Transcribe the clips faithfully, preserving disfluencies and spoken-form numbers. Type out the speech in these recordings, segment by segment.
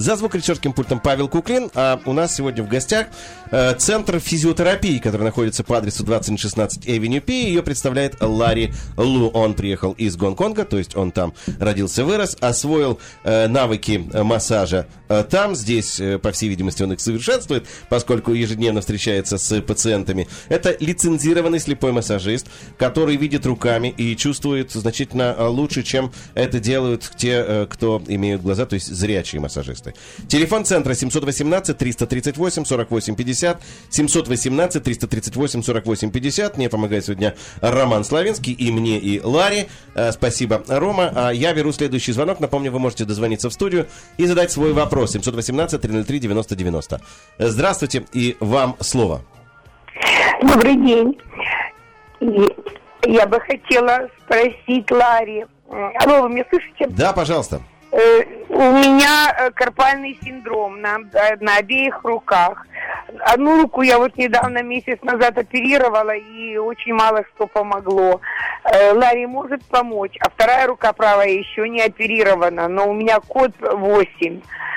За звукорежиссерским пультом Павел Куклин. А у нас сегодня в гостях э, Центр физиотерапии, который находится по адресу двадцать шестнадцать Avenue P. Ее представляет Ларри Лу. Он приехал из Гонконга, то есть он там родился, вырос, освоил э, навыки массажа э, там. Здесь, э, по всей видимости, он их совершенствует, поскольку ежедневно встречается с пациентами. Это лицензированный слепой массажист, который видит руками и чувствует значительно лучше, чем это делают те, кто имеют глаза, то есть зрячие массажисты. Телефон центра семь один восемь триста тридцать восемь сорок восемь пятьдесят, семь один восемь триста тридцать восемь сорок восемь пятьдесят. Мне помогает сегодня Роман Славинский, и мне, и Ларри. Спасибо, Рома. Я беру следующий звонок. Напомню, вы можете дозвониться в студию и задать свой вопрос. семь один восемь три ноль три девяносто девяносто. Здравствуйте, и вам слово. Добрый день. Я бы хотела спросить Ларри. Алло, вы меня слышите? Да, пожалуйста. Э, у меня карпальный синдром на, на обеих руках. Одну руку я вот недавно, месяц назад, оперировала, и очень мало что помогло. Э, Ларри может помочь, а вторая рука правая еще не оперирована, но у меня код восемь.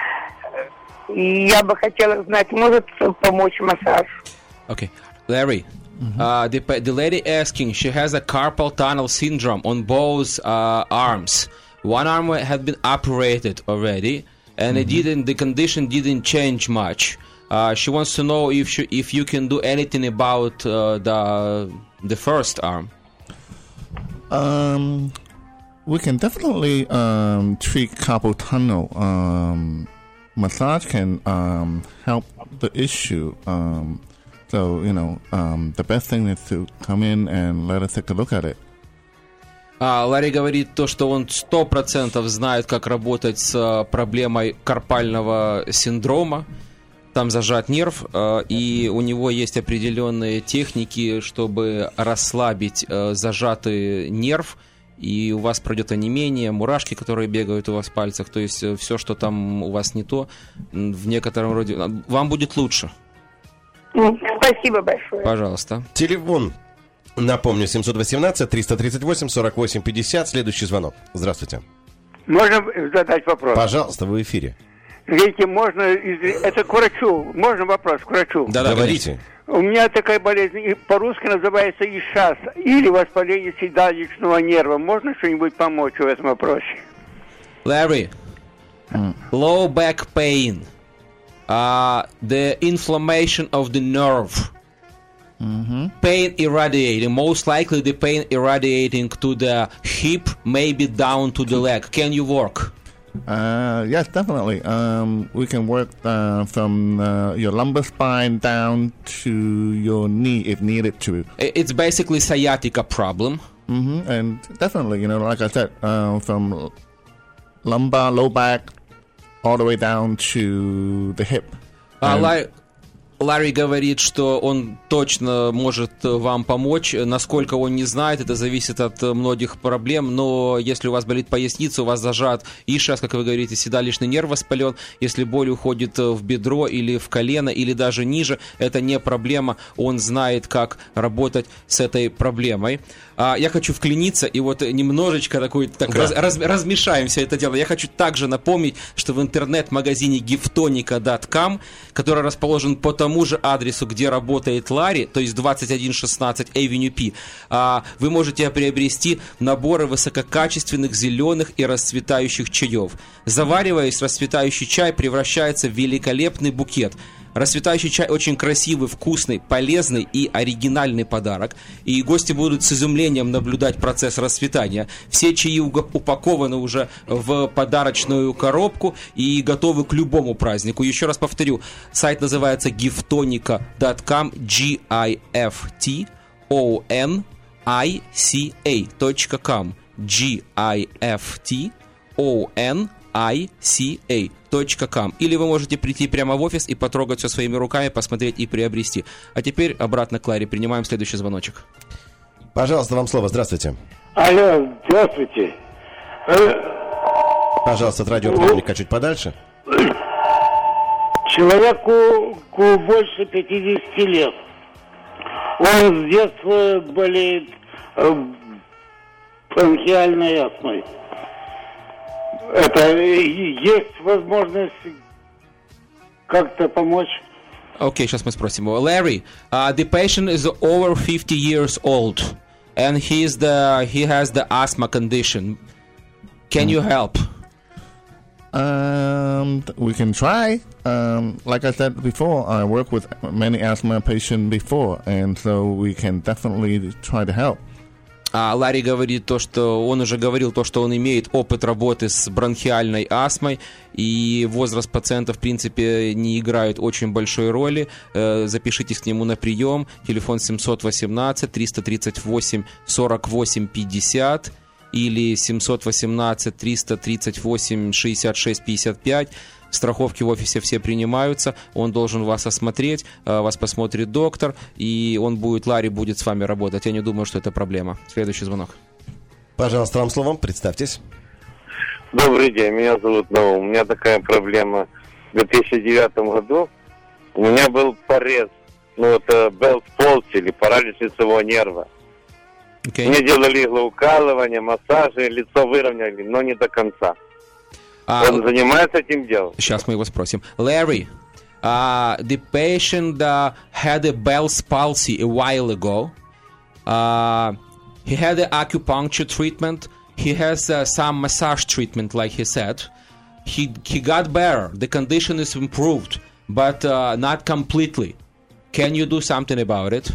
И я бы хотела знать, может помочь массаж. Okay, Larry. Mm-hmm. Uh, the, the lady asking, she has a carpal tunnel syndrome on both uh, arms. One arm had been operated already, and mm-hmm. it didn't. The condition didn't change much. Uh, she wants to know if she, if you can do anything about uh, the the first arm. Um, we can definitely um, treat carpal tunnel. Um, massage can um, help the issue. Um, So, you know, um, the best thing is to come in and let us take a look at it. А, Ларри говорит то, что он сто процентов знает, как работать с проблемой карпального синдрома. Там зажат нерв, и у него есть определенные техники, чтобы расслабить зажатый нерв, и у вас пройдет онемение, мурашки, которые бегают у вас в пальцах. То есть все, что там у вас не то, в некотором роде... Вам будет лучше. Спасибо большое. Пожалуйста. Телефон, напомню, семь один восемь триста тридцать восемь сорок восемь пятьдесят. Следующий звонок. Здравствуйте. Можно задать вопрос? Пожалуйста, вы в эфире. Видите, можно... Это к врачу. Можно вопрос к врачу? Да, да, говорите. У меня такая болезнь, по-русски называется ишас, или воспаление седалищного нерва. Можно что-нибудь помочь в этом вопросе? Larry, mm. low back pain. Uh, the inflammation of the nerve, mm-hmm. pain irradiating, most likely the pain irradiating to the hip, maybe down to the leg. Can you work? Uh, yes, definitely. Um, we can work uh, from uh, your lumbar spine down to your knee if needed to. It's basically sciatica problem. Mm-hmm. And definitely, you know, like I said, uh, from lumbar, low back, all the way down to the hip. Uh, like Ларри говорит, что он точно может вам помочь. Насколько он не знает, это зависит от многих проблем. Но если у вас болит поясница, у вас зажат ишас, как вы говорите, седалищный нерв воспален. Если боль уходит в бедро или в колено, или даже ниже, это не проблема. Он знает, как работать с этой проблемой. А я хочу вклиниться и вот немножечко такой, так да. раз, раз, размешаем все это дело. Я хочу также напомнить, что в интернет-магазине гифтоника точка ком, который расположен по тому же адресу, где работает Ларри, то есть двадцать один шестнадцать Avenue P, вы можете приобрести наборы высококачественных зеленых и расцветающих чаев. Завариваясь, расцветающий чай превращается в великолепный букет. Расцветающий чай очень красивый, вкусный, полезный и оригинальный подарок. И гости будут с изумлением наблюдать процесс расцветания. Все чаи упакованы уже в подарочную коробку и готовы к любому празднику. Еще раз повторю, сайт называется гифтоника точка ком, джи ай эф ти о эн ай си эй точка ком, джи ай эф ти о эн ай си эй точка ком. Или вы можете прийти прямо в офис и потрогать все своими руками, посмотреть и приобрести. А теперь обратно к Ларри. Принимаем следующий звоночек. Пожалуйста, вам слово. Здравствуйте. Алло, здравствуйте. Пожалуйста, от радиоприемника чуть подальше. Человеку больше пятидесяти лет. Он с детства болеет бронхиальной астмой. Это есть возможность как-то помочь. Окей, okay, сейчас мы спросим его. Larry, uh, the patient is over fifty years old, and he is the he has the asthma condition. Can mm. you help? Um, we can try. Um, like I said before, I work with many asthma patients before, and so we can definitely try to help. А Ларри говорит то, что он уже говорил то, что он имеет опыт работы с бронхиальной астмой, и возраст пациента, в принципе, не играет очень большой роли. Запишитесь к нему на прием. Телефон семь один восемь триста тридцать восемь сорок восемь пятьдесят или семь один восемь триста тридцать восемь шестьдесят шесть пятьдесят пять. Страховки в офисе все принимаются, он должен вас осмотреть, вас посмотрит доктор, и он будет, Ларри будет с вами работать. Я не думаю, что это проблема. Следующий звонок. Пожалуйста, вам словом, представьтесь. Добрый день, меня зовут Наум. У меня такая проблема. В две тысячи девятом году у меня был порез, ну это Bell's palsy или паралич лицевого нерва. Okay. Мне делали иглоукалывание, массажи, лицо выровняли, но не до конца. Uh, Он занимается этим делом. Сейчас мы его спросим. Larry, uh, the patient uh, had a Bell's palsy a while ago. Uh, he had the acupuncture treatment. He has uh, some massage treatment, like he said. He he got better. The condition is improved, but uh, not completely. Can you do something about it?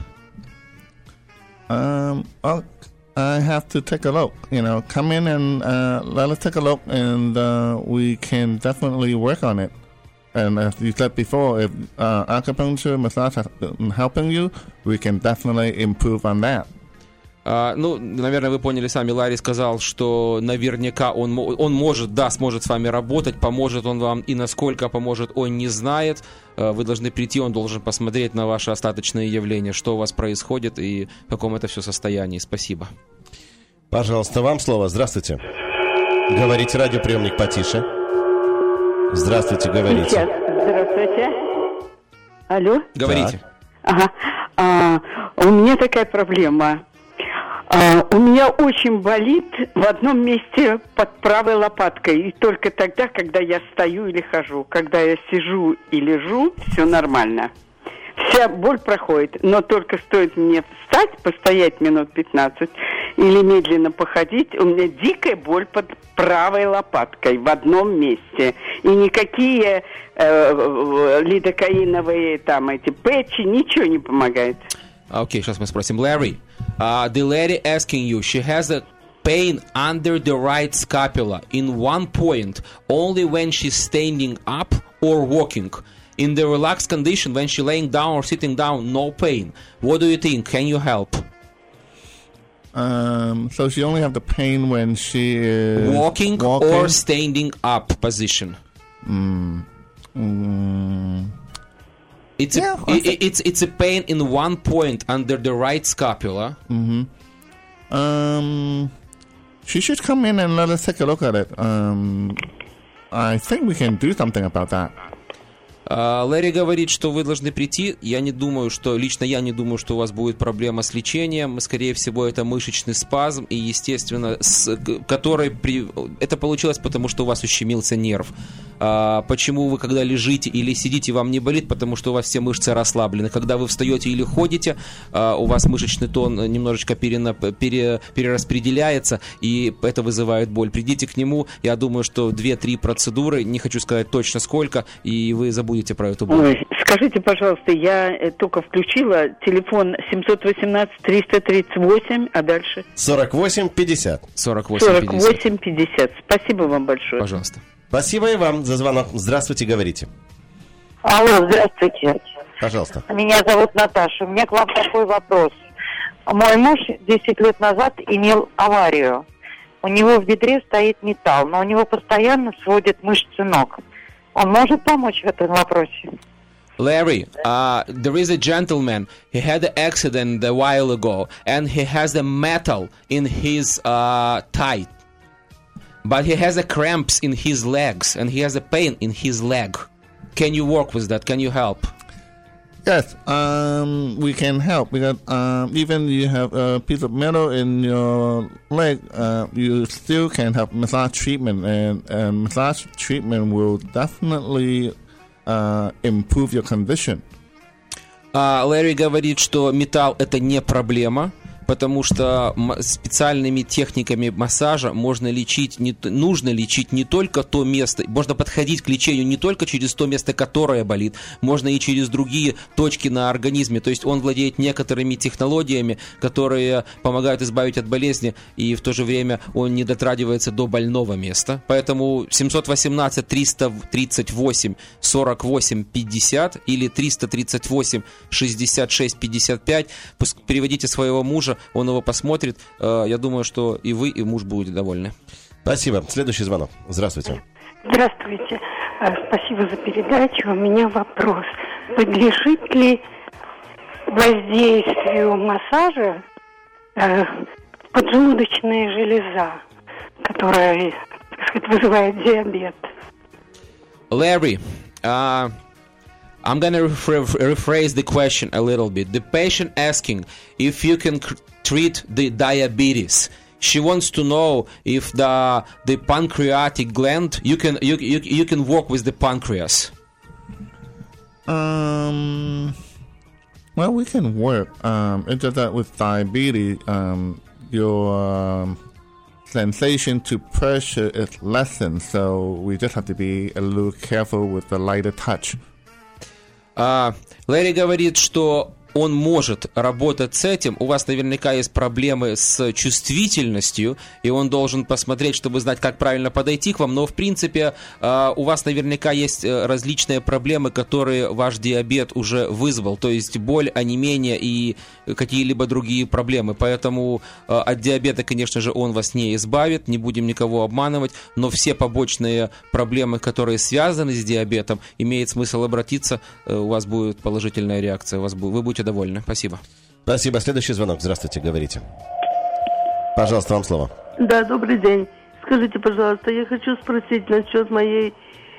Um. I'll I have to take a look. You know, come in and uh, let us take a look, and uh, we can definitely work on it. And as you said before, if uh, acupuncture massage is helping you, we can definitely improve on that. Uh, ну, наверное, вы поняли сами, Ларри сказал, что наверняка он, он может, да, сможет с вами работать, поможет он вам, и насколько поможет, он не знает. Uh, вы должны прийти, он должен посмотреть на ваши остаточные явления, что у вас происходит и в каком это все состоянии. Спасибо. Пожалуйста, вам слово. Здравствуйте. Говорите, радиоприемник потише. Здравствуйте, говорите. Сейчас. Здравствуйте. Алло? Говорите. Ага. А, у меня такая проблема. А, у меня очень болит в одном месте под правой лопаткой. И только тогда, когда я стою или хожу. Когда я сижу и лежу, все нормально. Вся боль проходит. Но только стоит мне встать, постоять минут пятнадцать или медленно походить, у меня дикая боль под правой лопаткой в одном месте. И никакие э, лидокаиновые там эти пэтчи, ничего не помогает. Окей, okay, сейчас мы спросим. Larry, uh, the lady asking you, she has a pain under the right scapula in one point, only when she's standing up or walking. In the relaxed condition, when she's laying down or sitting down, no pain. What do you think? Can you help? Um, so she only have the pain when she is walking, walking? or standing up position. Mm. Mm. It's yeah, a it, it's it's a pain in one point under the right scapula. Mm-hmm. Um, she should come in and let us take a look at it. Um, I think we can do something about that. Лэри говорит, что вы должны прийти. Я не думаю, что лично я не думаю, что у вас будет проблема с лечением. Скорее всего, это мышечный спазм, и, естественно, с, который при... это получилось, потому что у вас ущемился нерв. А, почему вы, когда лежите или сидите, вам не болит? Потому что у вас все мышцы расслаблены. Когда вы встаете или ходите, а, у вас мышечный тон немножечко перена... пере... перераспределяется, и это вызывает боль. Придите к нему. Я думаю, что две-три процедуры, не хочу сказать точно сколько, и вы забудете про эту боль. Ой, скажите, пожалуйста, я только включила телефон семь один восемь триста тридцать восемь, а дальше? сорок восемь пятьдесят. сорок восемь пятьдесят. Спасибо вам большое. Пожалуйста. Спасибо и вам за звонок. Здравствуйте, говорите. Алло, здравствуйте. Пожалуйста. Меня зовут Наташа. У меня к вам такой вопрос. Мой муж десять лет назад имел аварию. У него в бедре стоит металл, но у него постоянно сводят мышцы ног. Он может помочь в этом вопросе? Larry, uh, there is a gentleman. He had an accident a while ago, and he has a metal in his uh, thigh. But he has a cramps in his legs, and he has a pain in his leg. Can you work with that? Can you help? Yes, um, we can help because um, even you have a piece of metal in your leg, uh, you still can have massage treatment, and, and massage treatment will definitely uh, improve your condition. А Ларри говорит, что металл это не проблема, потому что специальными техниками массажа можно лечить, не, нужно лечить не только то место, можно подходить к лечению не только через то место, которое болит, можно и через другие точки на организме. То есть он владеет некоторыми технологиями, которые помогают избавить от болезни, и в то же время он не дотрагивается до больного места. Поэтому семьсот восемнадцать триста тридцать восемь сорок восемь пятьдесят или триста тридцать восемь шестьдесят шесть пятьдесят пять, переводите своего мужа, он его посмотрит. Я думаю, что и вы, и муж будете довольны. Спасибо. Следующий звонок. Здравствуйте. Здравствуйте. Спасибо за передачу. У меня вопрос. Подлежит ли воздействию массажа э, поджелудочная железа, которая, так сказать, вызывает диабет? Larry, uh... I'm going to rephrase the question a little bit. The patient asking if you can c- treat the diabetes. She wants to know if the the pancreatic gland, you can you you, you can work with the pancreas. Um, well, we can work. Um, it's just that with diabetes, um, your um, sensation to pressure is lessened, so we just have to be a little careful with the lighter touch. Uh, Ларри говорит, что он может работать с этим. У вас наверняка есть проблемы с чувствительностью, и он должен посмотреть, чтобы знать, как правильно подойти к вам. Но, в принципе, у вас наверняка есть различные проблемы, которые ваш диабет уже вызвал. То есть боль, онемение и какие-либо другие проблемы. Поэтому от диабета, конечно же, он вас не избавит, не будем никого обманывать. Но все побочные проблемы, которые связаны с диабетом, имеет смысл обратиться. У вас будет положительная реакция, у вас будет, вы будете довольны. Спасибо. Спасибо. Следующий звонок. Здравствуйте, говорите. Пожалуйста, вам слово. Да, добрый день. Скажите, пожалуйста, я хочу спросить насчет моей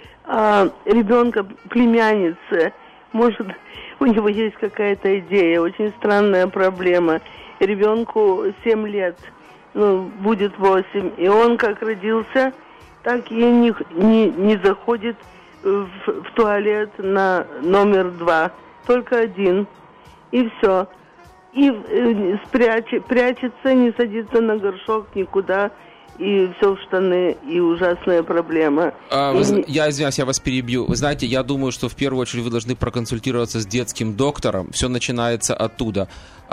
а, ребенка, племянницы. Может, у него есть какая-то идея, очень странная проблема. Ребенку семь лет, ну, будет восемь, и он как родился, так и не, не, не заходит в, в туалет на номер два, только один. И все. И э, спрячь, прячется, не садится на горшок никуда, и все в штаны, и ужасная проблема. А, и... вы, я извиняюсь, я вас перебью. Вы знаете, я думаю, что в первую очередь вы должны проконсультироваться с детским доктором. Все начинается оттуда.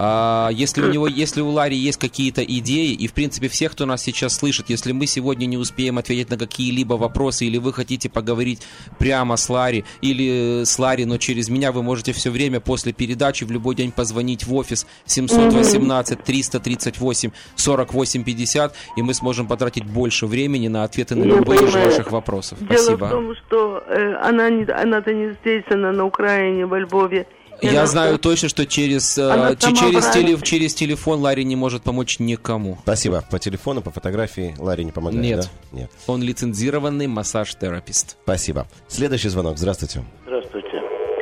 А, если у него, если у Ларри есть какие-то идеи, и в принципе всех, кто нас сейчас слышит, если мы сегодня не успеем ответить на какие-либо вопросы, или вы хотите поговорить прямо с Ларри, или с Ларри, но через меня, вы можете все время после передачи в любой день позвонить в офис семьсот восемнадцать триста тридцать восемь сорок восемь пятьдесят, и мы сможем потратить больше времени на ответы на любые из ваших вопросов. Дело Спасибо. в том, что э, она не, она-то не здесь, она на Украине, во Львове. Я она знаю что... точно, что через, э, через, теле, через телефон Ларри не может помочь никому. Спасибо. По телефону, по фотографии Ларри не помогает, Нет. да? Нет. Он лицензированный массаж-терапист. Спасибо. Следующий звонок. Здравствуйте. Здравствуйте.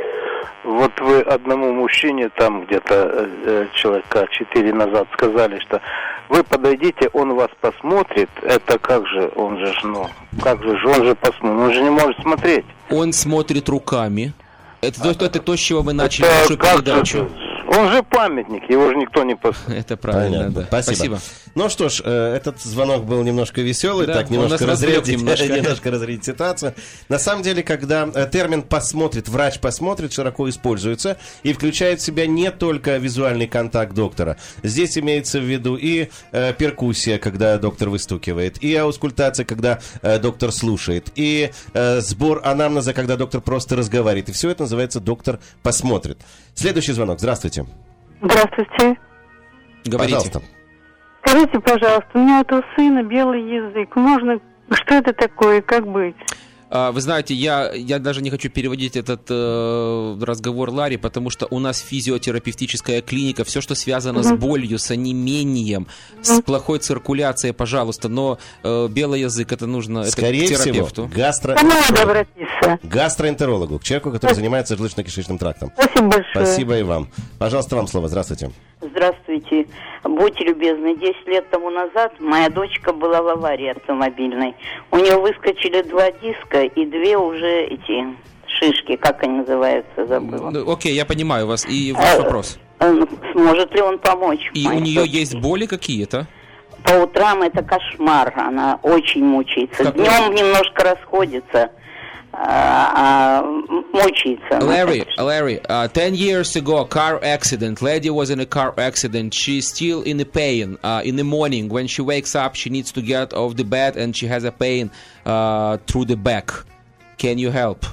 Вот вы одному мужчине там где-то э, человека четыре назад сказали, что вы подойдите, он вас посмотрит. Это как же, он же, ну, как же, он же посмотрит, он же не может смотреть. Он смотрит руками. Это, а, то, это то, с чего мы начали это нашу передачу. Же, он же памятник, его же никто не посмотрит. Это правильно, Понятно. да. Спасибо. Спасибо. Ну что ж, этот звонок был немножко веселый, да, так немножко разрядить, немножко. немножко разрядить ситуацию. На самом деле, когда термин «посмотрит», «врач посмотрит» широко используется и включает в себя не только визуальный контакт доктора. Здесь имеется в виду и э, перкуссия, когда доктор выстукивает, и аускультация, когда э, доктор слушает, и э, сбор анамнеза, когда доктор просто разговаривает. И все это называется «доктор посмотрит». Следующий звонок. Здравствуйте. Здравствуйте. Говорите. Пожалуйста. Скажите, пожалуйста, у меня вот у сына белый язык. Можно... Что это такое? Как быть? Вы знаете, я, я даже не хочу переводить этот э, разговор Ларри, потому что у нас физиотерапевтическая клиника, все, что связано mm-hmm. с болью, с онемением, mm-hmm. с плохой циркуляцией, пожалуйста, но э, белый язык, это нужно Скорее это к терапевту. Всего, гастро... гастроэнтерологу, к человеку, который занимается желудочно-кишечным трактом. Спасибо большое. Спасибо и вам. Пожалуйста, вам слово. Здравствуйте. Здравствуйте. Будьте любезны, десять лет тому назад моя дочка была в аварии автомобильной. У нее выскочили два диска и две уже эти шишки, как они называются, забыла. Ну, окей, я понимаю вас. И ваш А, вопрос. Сможет ли он помочь? И у нее есть боли какие-то? По утрам это кошмар, она очень мучается. Какой? Днем немножко расходится, а, а мучается. Larry, Larry, uh, ten years ago, car accident. Lady was in a car accident. She's still in a pain. Uh, in the morning, when she wakes up, she needs to get off the bed, and she has a pain uh, through the back. Can you help?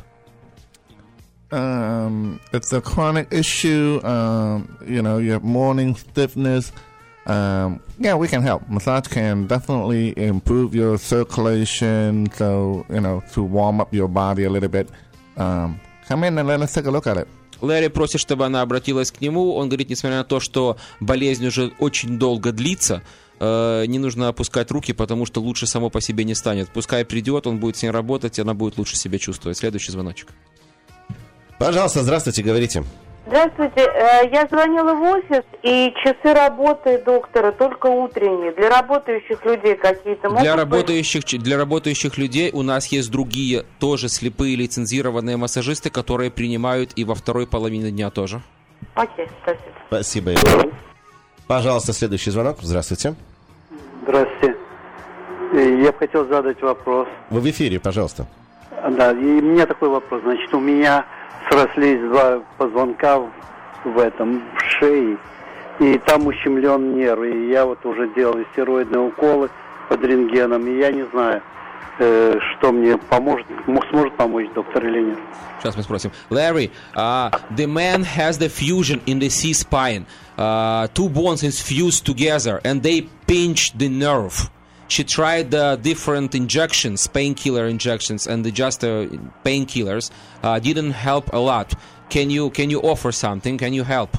Um, it's a chronic issue. Um, you know, you have morning stiffness. Um, yeah, we can help. Massage can definitely improve your circulation, so, you know, to warm up your body a little bit. Um, come in and let us take a look at it. Лэри просит, чтобы она обратилась к нему. Он говорит, несмотря на то, что болезнь уже очень долго длится, э, не нужно опускать руки, потому что лучше само по себе не станет. Пускай придет, он будет с ней работать, и она будет лучше себя чувствовать. Следующий звоночек. Пожалуйста, здравствуйте, говорите. Здравствуйте. Я звонила в офис, и часы работы доктора только утренние. Для работающих людей какие-то могут Для быть? работающих, для работающих людей у нас есть другие, тоже слепые лицензированные массажисты, которые принимают и во второй половине дня тоже. Окей, спасибо. Спасибо. Пожалуйста, следующий звонок. Здравствуйте. Здравствуйте. Я бы хотел задать вопрос. Вы в эфире, пожалуйста. Да, и у меня такой вопрос. Значит, у меня срослись два позвонка в, в этом, в шее, и там ущемлен нерв. И я вот уже делал стероидные уколы под рентгеном, и я не знаю, э, что мне поможет, сможет помочь доктор или нет. Сейчас мы спросим. Larry, uh, the man has the fusion in the C-spine. Uh, two bones is fused together, and they pinch the nerve. She tried the different injections, painkiller injections, and the just uh, painkillers uh, didn't help a lot. Can you can you offer something? Can you help?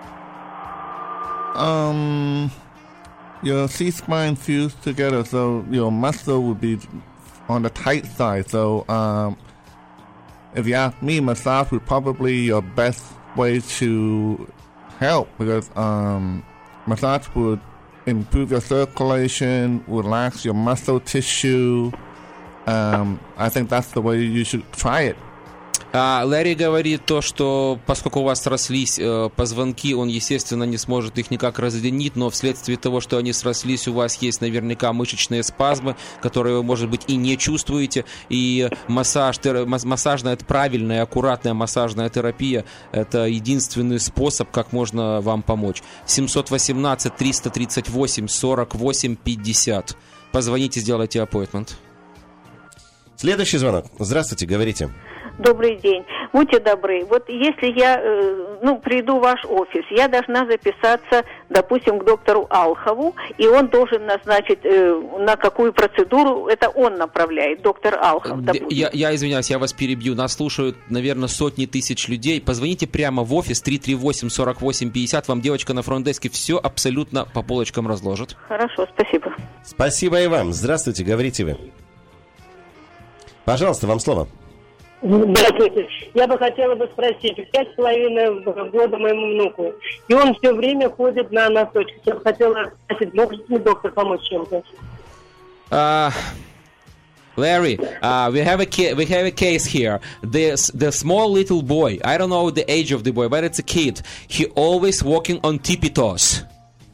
Um, your C-spine fused together, so your muscle would be on the tight side. So, um, if you ask me, massage would probably your best way to help, because um, massage would improve your circulation, relax your muscle tissue. Um, I think that's the way you should try it. А, Лэри говорит то, что поскольку у вас срослись э, позвонки, он, естественно, не сможет их никак разъединить, но вследствие того, что они срослись, у вас есть наверняка мышечные спазмы, которые вы, может быть, и не чувствуете, и массаж, тер, массажная, это правильная, аккуратная массажная терапия, это единственный способ, как можно вам помочь. семь один восемь три три восемь сорок восемь пятьдесят. Позвоните, сделайте аппоинтмент. Следующий звонок. Здравствуйте, говорите. Добрый день. Будьте добры. Вот если я, э, ну, приду в ваш офис, я должна записаться, допустим, к доктору Алхову, и он должен назначить, э, на какую процедуру, это он направляет, доктор Алхов, допустим. Я, я извиняюсь, я вас перебью. Нас слушают, наверное, сотни тысяч людей. Позвоните прямо в офис три три восемь сорок восемь пятьдесят. Вам девочка на фронт-деске все абсолютно по полочкам разложит. Хорошо, спасибо. Спасибо и вам. Здравствуйте, говорите вы. Пожалуйста, вам слово. Здравствуйте. Я бы хотела бы спросить, пять с половиной года моему внуку, и он все время ходит на носочки. Я бы хотела спросить, может ли доктор помочь чем-то? Uh, Larry, uh, we have a ca- we have a case here. This the small little boy. I don't know the age of the boy, but it's a kid. He always walking on tippy toes.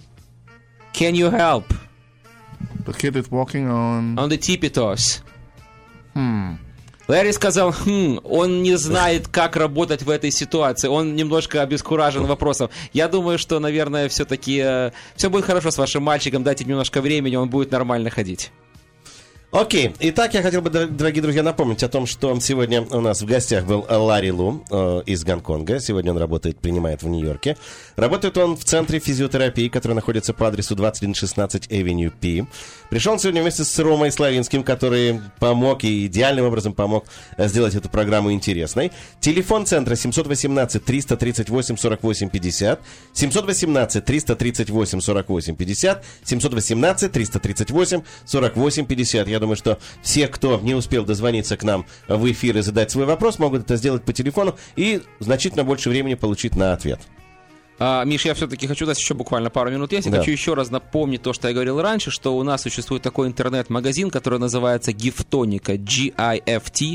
Can you help? The kid is walking on... On the tippy toes. Hmm. Лэри сказал, хм, он не знает, как работать в этой ситуации. Он немножко обескуражен вопросом. Я думаю, что, наверное, все-таки э, все будет хорошо с вашим мальчиком. Дайте немножко времени, он будет нормально ходить. Окей, итак, я хотел бы, дорогие друзья, напомнить о том, что сегодня у нас в гостях был Ларри Лу э, из Гонконга. Сегодня он работает, принимает в Нью-Йорке. Работает он в центре физиотерапии, который находится по адресу двадцать один шестнадцать Avenue P. Пришел он сегодня вместе с Ромой Славинским, который помог и идеальным образом помог сделать эту программу интересной. Телефон центра семь один восемь три три восемь сорок восемь пятьдесят, семь один восемь три три восемь сорок восемь пятьдесят, семь один восемь три три восемь сорок восемь пятьдесят. Я думаю, что все, кто не успел дозвониться к нам в эфир и задать свой вопрос, могут это сделать по телефону и значительно больше времени получить на ответ. А, Миш, я все-таки хочу дать еще буквально пару минут. Я да. хочу еще раз напомнить то, что я говорил раньше, что у нас существует такой интернет-магазин, который называется Гифтоника, джи ай эф ти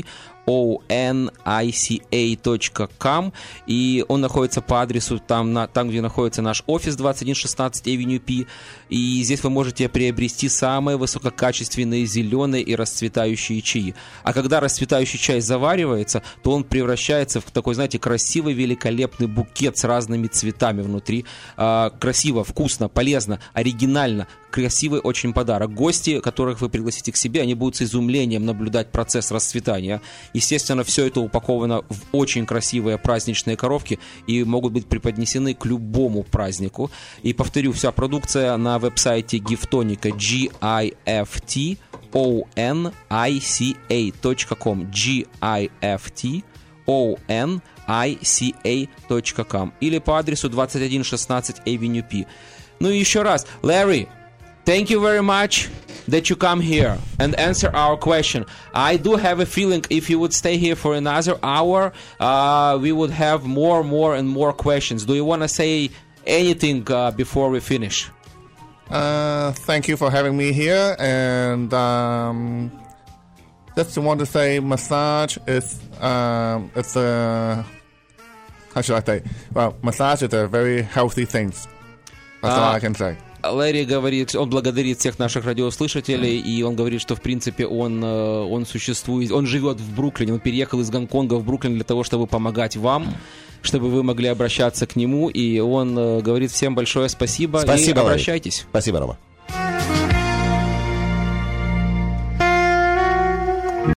о эн ай си эй точка ком, и он находится по адресу там, на, там где находится наш офис двадцать один шестнадцать Avenue P, и здесь вы можете приобрести самые высококачественные зеленые и расцветающие чаи. А когда расцветающий чай заваривается, то он превращается в такой, знаете, красивый, великолепный букет с разными цветами внутри. А, красиво, вкусно, полезно, оригинально, красивый очень подарок. Гости, которых вы пригласите к себе, они будут с изумлением наблюдать процесс расцветания. Естественно, все это упаковано в очень красивые праздничные коробки и могут быть преподнесены к любому празднику. И повторю, вся продукция на веб-сайте Giftonica, джи ай эф ти о эн ай си эй точка ком, джи ай эф ти о эн ай си эй точка ком, или по адресу двадцать один шестнадцать Avenue P. Ну и еще раз, Larry, thank you very much that you come here and answer our question. I do have a feeling if you would stay here for another hour, uh, we would have more, more and more questions. Do you want to say anything uh, before we finish? Uh, thank you for having me here, and um, just want to say massage is um, it's a, how should I say? Well, massage is a very healthy thing. That's uh, all I can say. Лэри говорит, он благодарит всех наших радиослушателей, и он говорит, что в принципе он, он существует, он живет в Бруклине, он переехал из Гонконга в Бруклин для того, чтобы помогать вам, чтобы вы могли обращаться к нему, и он говорит всем большое спасибо, спасибо, и обращайтесь. Лэри. Спасибо, Рома.